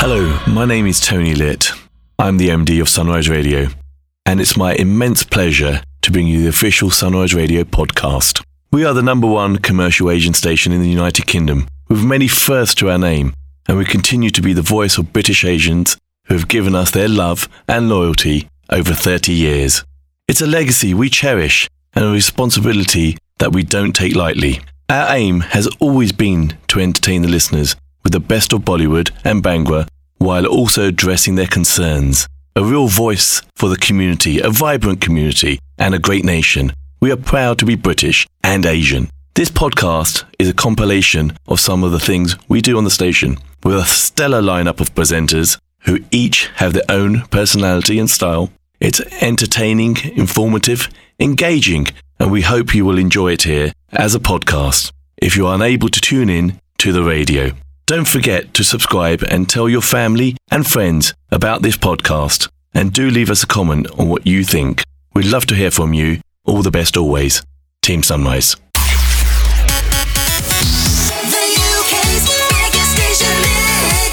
Hello, my name is Tony Litt. I'm the MD of Sunrise Radio, and it's my immense pleasure to bring you the official Sunrise Radio podcast. We are the #1 commercial Asian station in the United Kingdom, with many firsts to our name, and we continue to be the voice of British Asians who have given us their love and loyalty over 30 years. It's a legacy we cherish and a responsibility that we don't take lightly. Our aim has always been to entertain the listeners with the best of Bollywood and Bhangra, while also addressing their concerns. A real voice for the community, a vibrant community, and a great nation. We are proud to be British and Asian. This podcast is a compilation of some of the things we do on the station, with a stellar lineup of presenters who each have their own personality and style. It's entertaining, informative, engaging, and we hope you will enjoy it here as a podcast if you are unable to tune in to the radio. Don't forget to subscribe and tell your family and friends about this podcast, and do leave us a comment on what you think. We'd love to hear from you. All the best always. Team Sunrise. The UK's biggest station mix.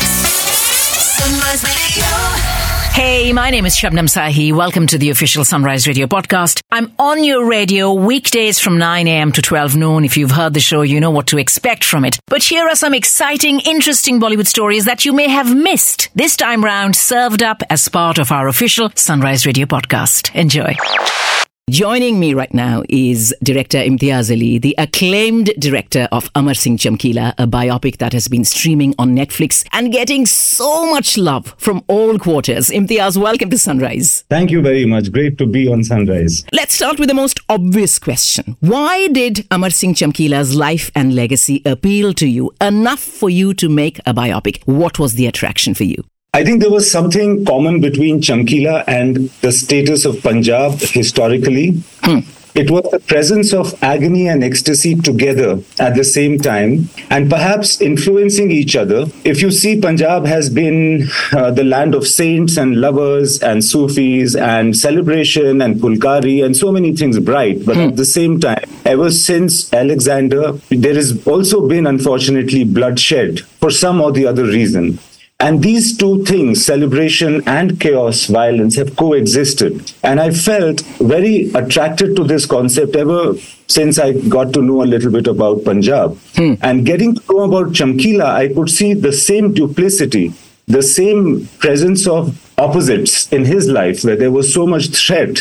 Sunrise Radio. Hey, my name is Shabnam Sahi. Welcome to the official Sunrise Radio podcast. I'm on your radio weekdays from 9 a.m. to 12 noon. If you've heard the show, you know what to expect from it. But here are some exciting, interesting Bollywood stories that you may have missed. This time round, served up as part of our official Sunrise Radio podcast. Enjoy. Joining me right now is director Imtiaz Ali, the acclaimed director of Amar Singh Chamkila, a biopic that has been streaming on Netflix and getting so much love from all quarters. Imtiaz, welcome to Sunrise. Thank you very much. Great to be on Sunrise. Let's start with the most obvious question. Why did Amar Singh Chamkila's life and legacy appeal to you enough for you to make a biopic? What was the attraction for you? I think there was something common between Chamkila and the status of Punjab historically. It was the presence of agony and ecstasy together at the same time, and perhaps influencing each other. If you see, Punjab has been the land of saints and lovers and Sufis and celebration and pulkari and so many things bright. But at the same time, ever since Alexander, there has also been, unfortunately, bloodshed for some or the other reason. And these two things, celebration and chaos, violence, have coexisted. And I felt very attracted to this concept ever since I got to know a little bit about Punjab. And getting to know about Chamkila, I could see the same duplicity, the same presence of opposites in his life, where there was so much threat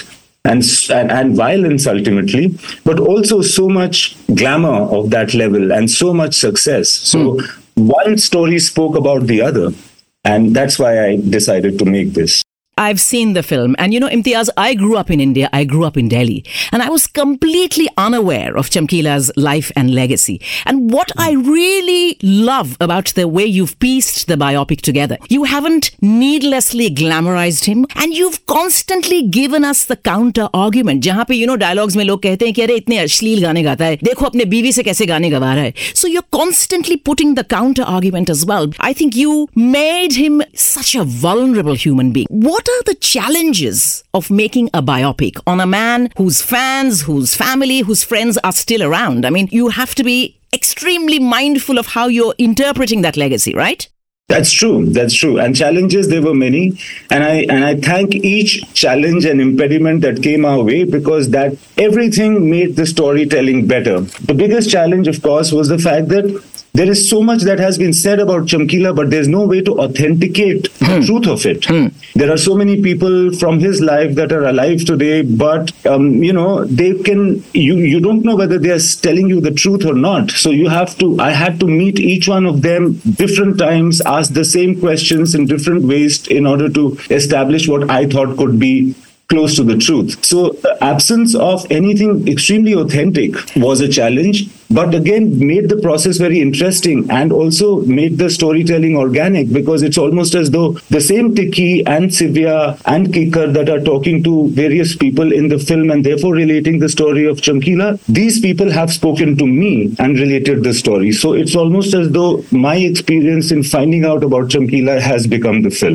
and violence ultimately, but also so much glamour of that level and so much success. So one story spoke about the other, and that's why I decided to make this. I've seen the film, and you know, Imtiaz, I grew up in India, I grew up in Delhi, and I was completely unaware of Chamkila's life and legacy. And what I really love about the way you've pieced the biopic together, you haven't needlessly glamorized him, and you've constantly given us the counter argument. जहाँ पे, you know, dialogues में लोग कहते हैं कि अरे इतने अश्लील गाने गाता है, देखो अपने बीवी से कैसे गाने गवा रहा है. So you're constantly putting the counter argument as well. I think you made him such a vulnerable human being. What are the challenges of making a biopic on a man whose fans, whose family, whose friends are still around? I mean, you have to be extremely mindful of how you're interpreting that legacy, right? That's true. That's true. And challenges, there were many. And I thank each challenge and impediment that came our way, because that everything made the storytelling better. The biggest challenge, of course, was the fact that there is so much that has been said about Chamkila, but there's no way to authenticate the truth of it. There are so many people from his life that are alive today, but, they can, you don't know whether they are telling you the truth or not. So I had to meet each one of them different times, ask the same questions in different ways in order to establish what I thought could be close to the truth. So the absence of anything extremely authentic was a challenge, but again made the process very interesting and also made the storytelling organic, because it's almost as though the same Tikki and Sivya and Kikar that are talking to various people in the film and therefore relating the story of Chamkila, these people have spoken to me and related the story. So it's almost as though my experience in finding out about Chamkila has become the film.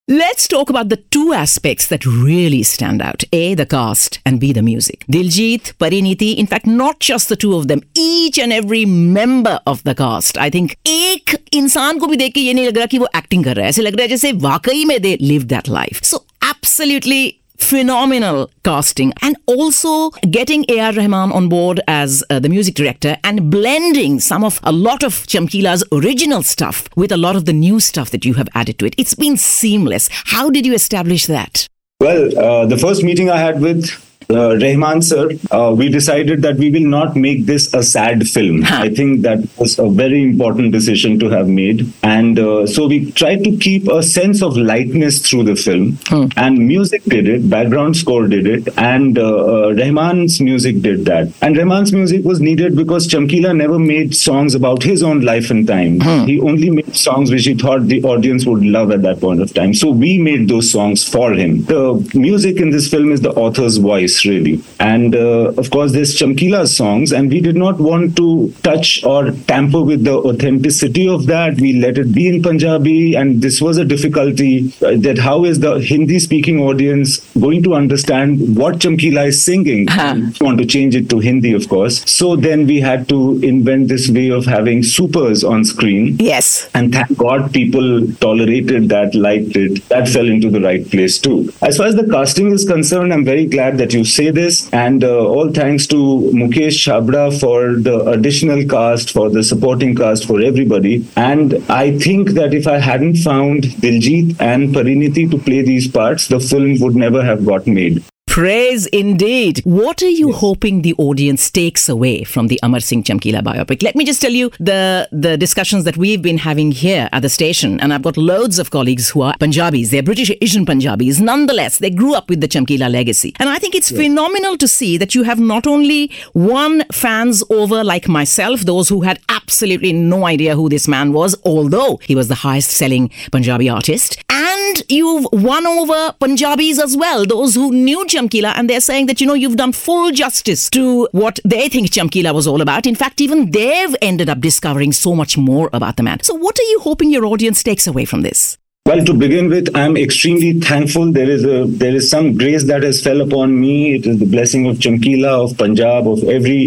Let's talk about the two aspects that really stand out. A, the cast, and B, the music. Diljit, Pariniti, in fact, not just the two of them, each and every member of the cast. I think एक इंसान को भी देख के ये नहीं लग रहा कि वो एक्टिंग कर रहा है. ऐसे लग रहा है जैसे वाकई में they lived that life. So absolutely phenomenal casting, and also getting A.R. Rahman on board as the music director and blending a lot of Chamkila's original stuff with a lot of the new stuff that you have added to it. It's been seamless. How did you establish that? Well, the first meeting I had with Rahman sir, we decided that we will not make this a sad film. I think that was a very important decision to have made. And so we tried to keep a sense of lightness through the film. And music did it, background score did it, and Rahman's music did that. And Rahman's music was needed because Chamkila never made songs about his own life and time. He only made songs which he thought the audience would love at that point of time. So we made those songs for him. The music in this film is the author's voice, really. And of course, there's Chamkila's songs, and we did not want to touch or tamper with the authenticity of that. We let it be in Punjabi, and this was a difficulty that how is the Hindi-speaking audience going to understand what Chamkila is singing? We want to change it to Hindi, of course. So then we had to invent this way of having supers on screen. Yes. And thank God people tolerated that, liked it. That fell into the right place too. As far as the casting is concerned, I'm very glad that you say this, and all thanks to Mukesh Chabra for the additional cast, for the supporting cast, for everybody. And I think that if I hadn't found Diljit and Pariniti to play these parts, the film would never have got made. Praise indeed. What are you hoping the audience takes away from the Amar Singh Chamkila biopic? Let me just tell you the discussions that we've been having here at the station, and I've got loads of colleagues who are Punjabis. They're British Asian Punjabis. Nonetheless, they grew up with the Chamkila legacy. And I think it's phenomenal to see that you have not only won fans over like myself, those who had absolutely no idea who this man was, although he was the highest selling Punjabi artist, and you've won over Punjabis as well, those who knew Chamkila, and they're saying that, you've done full justice to what they think Chamkila was all about. In fact, even they've ended up discovering so much more about the man. So what are you hoping your audience takes away from this? Well, to begin with, I'm extremely thankful. There is some grace that has fell upon me. It is the blessing of Chamkila, of Punjab, of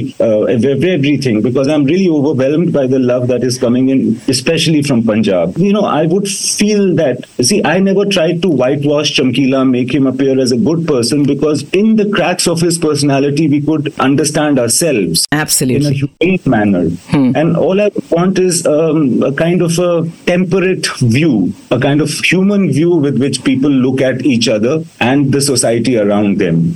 everything, because I'm really overwhelmed by the love that is coming in, especially from Punjab. I would feel that, I never tried to whitewash Chamkila, make him appear as a good person, because in the cracks of his personality, we could understand ourselves. Absolutely. In a humane manner. And all I want is a kind of a temperate view, a kind of human view with which people look at each other and the society around them.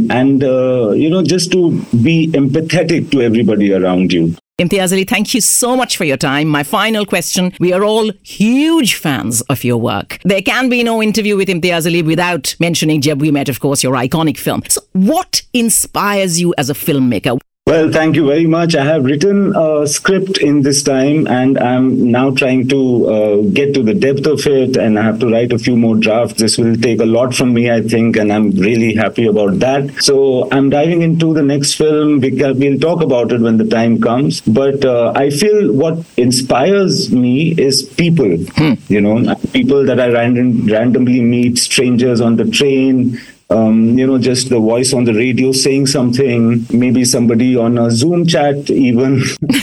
Just to be empathetic to everybody around you. Imtiaz Ali, thank you so much for your time. My final question, we are all huge fans of your work. There can be no interview with Imtiaz Ali without mentioning Jab We Met, of course, your iconic film. So what inspires you as a filmmaker? Well, thank you very much. I have written a script in this time, and I'm now trying to get to the depth of it, and I have to write a few more drafts. This will take a lot from me, I think, and I'm really happy about that. So I'm diving into the next film. We'll talk about it when the time comes. But I feel what inspires me is people, people that I randomly meet, strangers on the train, just the voice on the radio saying something, maybe somebody on a Zoom chat even,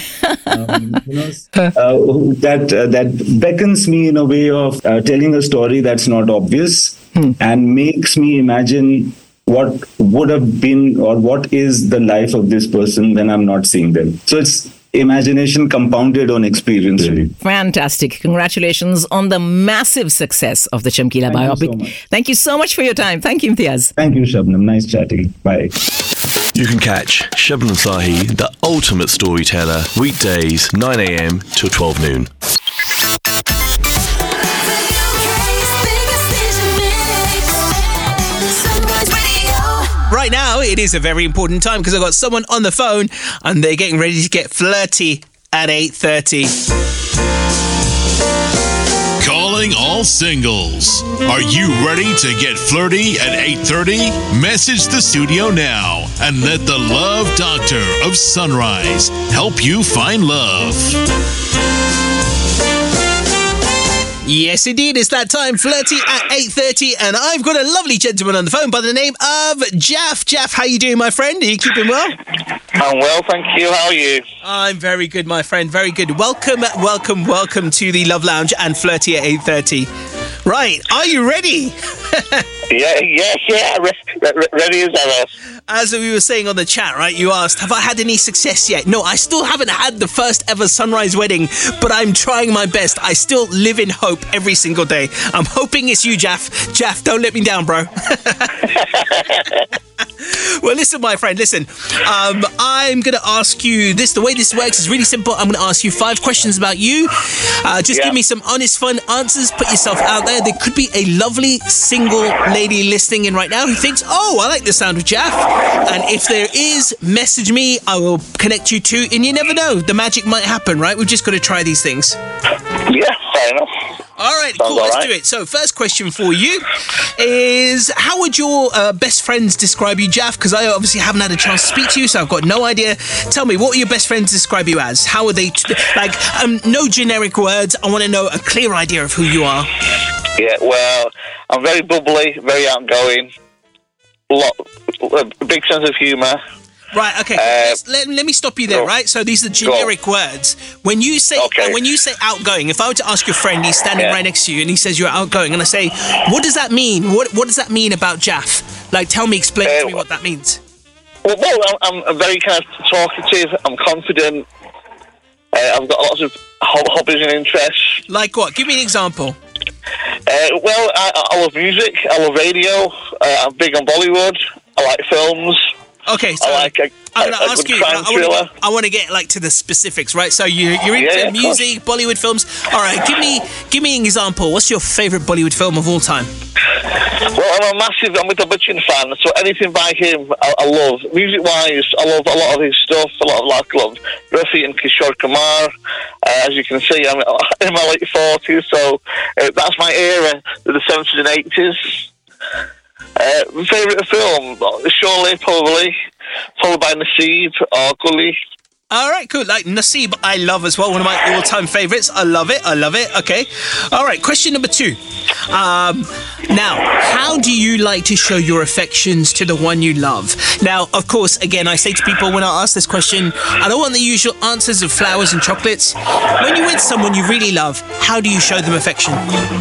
that beckons me in a way of telling a story that's not obvious and makes me imagine what would have been or what is the life of this person when I'm not seeing them. So it's imagination compounded on experience, really. Fantastic. Congratulations on the massive success of the Chamkila biopic. Thank you so much for your time. Thank you, Imtiaz. Thank you, Shabnam. Nice chatting. Bye. You can catch Shabnam Sahi, the ultimate storyteller, weekdays 9 a.m. till 12 noon. Right now, it is a very important time because I've got someone on the phone and they're getting ready to get flirty at 8:30. Calling all singles. Are you ready to get flirty at 8:30? Message the studio now and let the Love Doctor of Sunrise help you find love. Yes, indeed. It's that time, Flirty at 8:30, and I've got a lovely gentleman on the phone by the name of Jaff. Jaff, how you doing, my friend? Are you keeping well? I'm well, thank you. How are you? I'm very good, my friend. Very good. Welcome to the Love Lounge and Flirty at 8:30. Right, are you ready? Yeah. Ready as ever. As we were saying on the chat, right, you asked, have I had any success yet? No, I still haven't had the first ever sunrise wedding, but I'm trying my best. I still live in hope every single day. I'm hoping it's you, Jaff. Jaff, don't let me down, bro. Well, listen, my friend, listen. I'm going to ask you this. The way this works is really simple. I'm going to ask you 5 questions about you. Give me some honest, fun answers. Put yourself out there. There could be a lovely single lady listening in right now who thinks, oh, I like the sound of Jaff. And if there is, message me. I will connect you to, and you never know. The magic might happen, right? We've just got to try these things. Yeah, fair enough. All right, Sounds cool. Let's all right. do it. So, first question for you is, how would your best friends describe you, Jaff? Because I obviously haven't had a chance to speak to you, so I've got no idea. Tell me, what would your best friends describe you as? How would they, no generic words. I want to know a clear idea of who you are. Yeah, well, I'm very bubbly, very outgoing, a big sense of humour. Right, okay. Let me stop you there, right? So these are generic words. When you say outgoing, if I were to ask your friend, he's standing right next to you, and he says you're outgoing, and I say, what does that mean? What does that mean about Jaff? Like, explain to me what that means. Well, I'm very kind of talkative. I'm confident. I've got lots of hobbies and interests. Like what? Give me an example. I love music. I love radio. I'm big on Bollywood. I like films. Okay, so I like I'm going to ask good you. crime thriller. I want to get to the specifics, right? So you're into music, Bollywood films. All right, give me an example. What's your favourite Bollywood film of all time? Well, I'm a Amitabh Bachchan fan, so anything by him, I love. Music-wise, I love a lot of his stuff. I love Rafi and Kishore Kumar. As you can see, I'm in my late 40s, so that's my era, the 70s and 80s. Favourite film? Sholay, probably, followed by Naseeb or Gully. All right, cool. Like Naseeb, I love as well. One of my all-time favourites. I love it. Okay. All right, question number 2. Now, how do you like to show your affections to the one you love? Now, of course, again, I say to people when I ask this question, I don't want the usual answers of flowers and chocolates. When you're with someone you really love, how do you show them affection?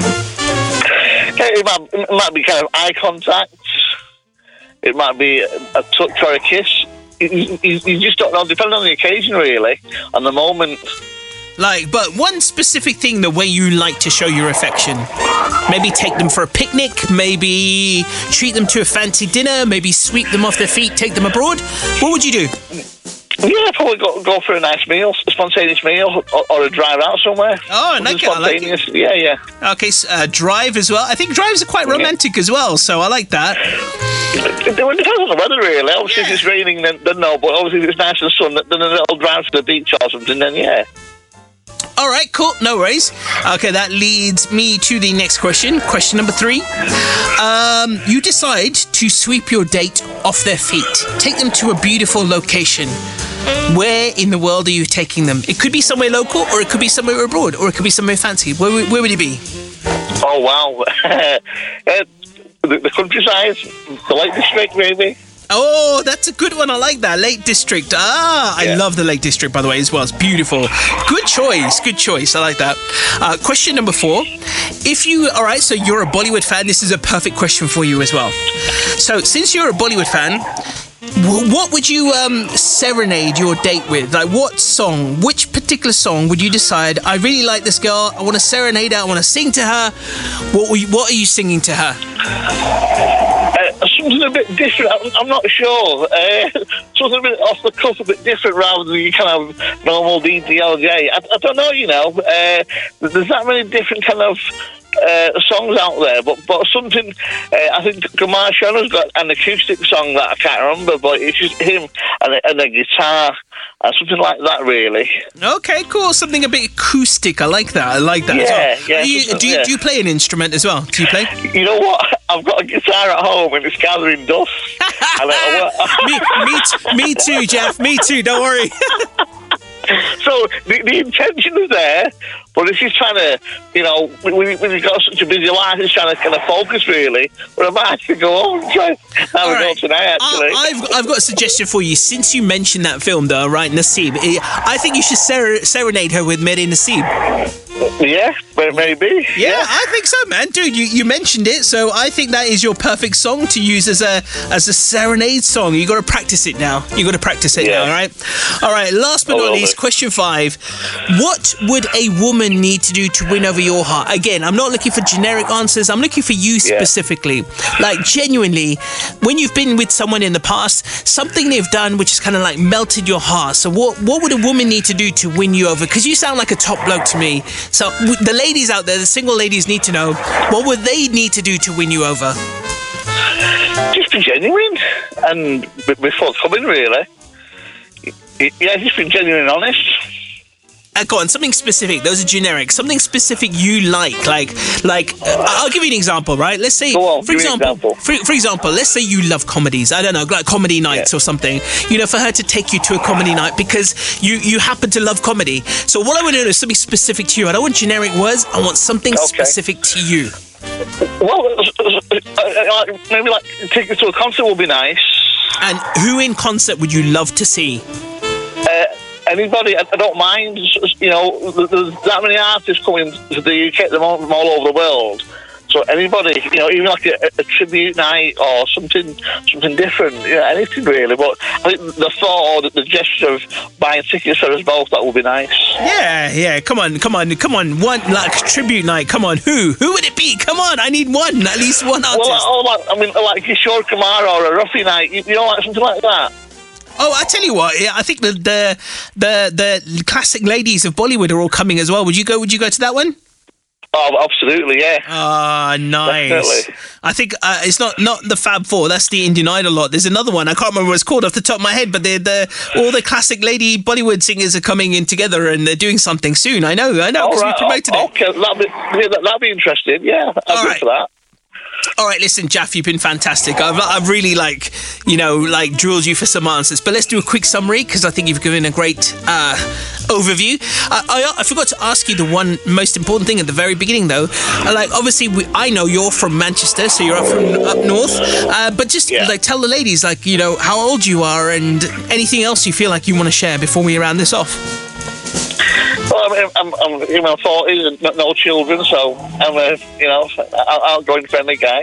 It might be kind of eye contact. It might be a touch or a kiss. You just don't know, depending on the occasion, really, on the moment. But one specific thing, the way you like to show your affection. Maybe take them for a picnic, maybe treat them to a fancy dinner, maybe sweep them off their feet, take them abroad. What would you do? Yeah, probably go for a nice meal, a spontaneous meal, or a drive out somewhere. Oh, I like it. Yeah. Okay, drive as well. I think drives are quite romantic as well, so I like that. It depends on the weather, really. Obviously, if it's raining, then no. But obviously, if it's nice and sun, then a little drive to the beach or something, then yeah. All right, cool. No worries. Okay, that leads me to the next question. Question number 3. You decide to sweep your date off their feet. Take them to a beautiful location. Where in the world are you taking them? It could be somewhere local, or it could be somewhere abroad, or it could be somewhere fancy. Where would it be? Oh, wow. The countryside, the Lake District, maybe. Oh, that's a good one. I like that. Lake District. I love the Lake District, by the way, as well. It's beautiful. Good choice. I like that. Question number 4. So you're a Bollywood fan. This is a perfect question for you as well. So since you're a Bollywood fan, what would you serenade your date with? Like, what song, which particular song would you decide, I really like this girl, I want to serenade her, I want to sing to her? What are you singing to her? Something a bit different. I'm not sure. Something a bit off the cuff, a bit different rather than your kind of normal DDLJ. I don't know, there's that many different kind of songs out there, but something, I think Kumar Shannu's got an acoustic song that I can't remember, but it's just him and a guitar and something like that, really. Okay, cool. Something a bit acoustic. I like that as well. Do you play an instrument as well? Do you play? You know what? I've got a guitar at home and it's gathering dust. Me too, Jeff. Me too. Don't worry. So know, the intention is there, but if she's trying to, you know, when you've got such a busy life, it's trying to kind of focus, really. But I might have to go home and try have a go tonight, actually. I've got a suggestion for you. Since you mentioned that film, though, right, Naseeb, I think you should serenade her with Mere Naseeb. Yeah, but maybe. Yeah, I think so, man. Dude, you mentioned it, so I think that is your perfect song to use as a serenade song. You got to practice it now. You got to practice it now, all right? All right, last but not least, question 5. What would a woman need to do to win over your heart? Again, I'm not looking for generic answers. I'm looking for you specifically. Like, genuinely, when you've been with someone in the past, something they've done which has kind of like melted your heart. So what would a woman need to do to win you over? Because you sound like a top bloke to me. So the ladies out there, the single ladies, need to know, what would they need to do to win you over? Just be genuine and be forthcoming, really. Yeah, just be genuine and honest. Go on, something specific. Those are generic. Something specific you like. I'll give you an example, right? Let's say, for example, let's say you love comedies. I don't know, like comedy nights or something. You know, for her to take you to a comedy night because you happen to love comedy. So what I want to do is something specific to you. I don't want generic words. I want something specific to you. Well, maybe like take you to a concert would be nice. And who in concert would you love to see? Anybody, I don't mind. You know, there's that many artists coming to the UK from all over the world. So anybody, you know, even like a tribute night or something different, you know, anything really. But I think the thought or the gesture of buying tickets for us both, that would be nice. Yeah. Come on. One like tribute night. Come on, who would it be? Come on, I need one, at least one artist. Well, like Kishore Kumar or a Ruffy night. You know, like something like that. Oh, I tell you what, I think the classic ladies of Bollywood are all coming as well. Would you go to that one? Oh, absolutely, yeah. Ah, nice. Definitely. I think it's not the Fab Four. That's the Indian Idol lot. There's another one. I can't remember what it's called off the top of my head, but all the classic lady Bollywood singers are coming in together and they're doing something soon. I know, because we promoted it. Okay, that'd be interesting. Yeah, I'd go for that. All right, listen, Jaff, you've been fantastic. I've really drilled you for some answers. But let's do a quick summary because I think you've given a great overview. I forgot to ask you the one most important thing at the very beginning, though. Obviously, I know you're from Manchester, so you're up north. But just tell the ladies, how old you are and anything else you feel like you want to share before we round this off. Well, I'm in my 40s and no children, so I'm a outgoing, friendly guy.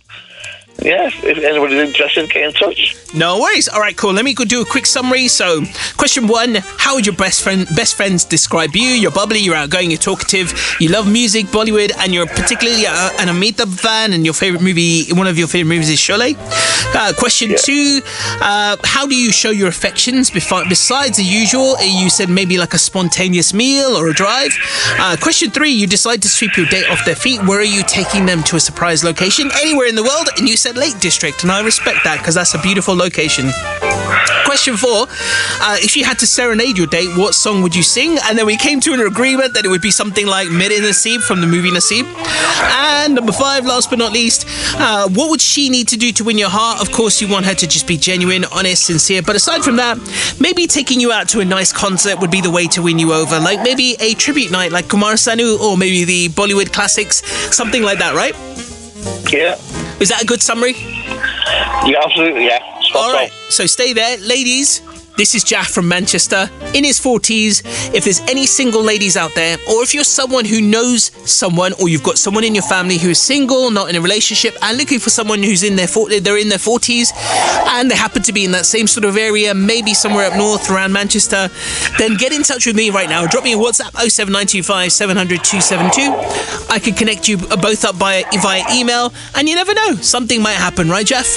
Yeah, if anybody's interested, get in touch. No worries. All right, cool. Let me go do a quick summary. So, question 1, how would your best friends describe you? You're bubbly, you're outgoing, you're talkative, you love music, Bollywood, and you're particularly an Amitabh fan, and one of your favorite movies is Sholay. Question 2, how do you show your affections besides the usual? You said maybe like a spontaneous meal or a drive. Question 3, you decide to sweep your date off their feet. Where are you taking them to a surprise location? Anywhere in the world, and you said Lake District, and I respect that because that's a beautiful location. Question 4, if you had to serenade your date, what song would you sing? And then we came to an agreement that it would be something like Mere Naseeb from the movie Naseeb. And number 5, last but not least, what would she need to do to win your heart? Of course, you want her to just be genuine, honest, sincere. But aside from that, maybe taking you out to a nice concert would be the way to win you over. Like maybe a tribute night like Kumar Sanu, or maybe the Bollywood classics, something like that, right? Yeah. Is that a good summary? Yeah, absolutely, yeah. All right, so stay there. Ladies, this is Jaff from Manchester, in his 40s. If there's any single ladies out there, or if you're someone who knows someone, or you've got someone in your family who is single, not in a relationship, and looking for someone who's they're in their 40s, and they happen to be in that same sort of area, maybe somewhere up north around Manchester, then get in touch with me right now. Drop me a WhatsApp, 07925 700 272. I can connect you both up via email, and you never know, something might happen, right, Jaff?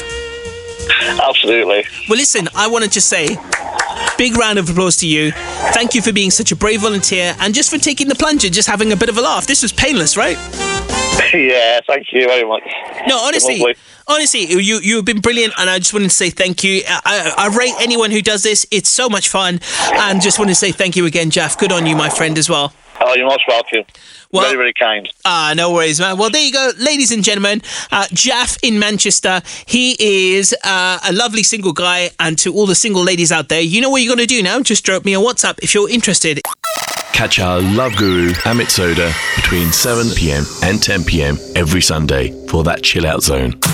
Absolutely. Well, listen, I want to just say, big round of applause to you. Thank you for being such a brave volunteer and just for taking the plunge and just having a bit of a laugh. This was painless, right? Yeah, thank you very much. No, honestly, you've been brilliant, and I just wanted to say thank you. I rate anyone who does this. It's so much fun, and just want to say thank you again, Jaff. Good on you, my friend, as well. Oh, you're most welcome. Well, very, very kind. No worries, man. Well, there you go, ladies and gentlemen. Jaff in Manchester. He is a lovely single guy, and to all the single ladies out there, you know what you're going to do now? Just drop me a WhatsApp if you're interested. Catch our love guru Amit Soda between 7 p.m. and 10 p.m. every Sunday for that chill out zone.